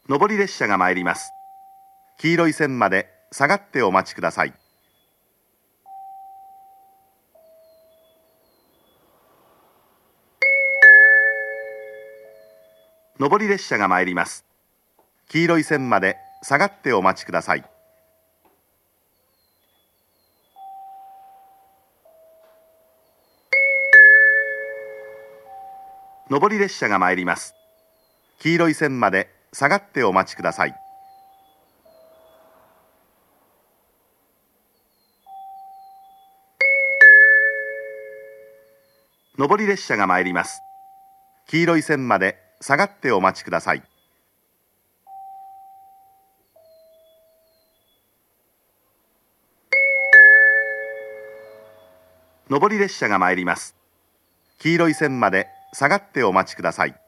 上り列車が参ります。黄色い線まで下がってお待ちください。上り列車が参ります。黄色い線まで下がってお待ちください。上り列車が参ります。黄色い線まで下がってお待ちください。上り列車が参ります。黄色い線まで下がってお待ちください。上り列車が参ります。黄色い線まで下がってお待ちください。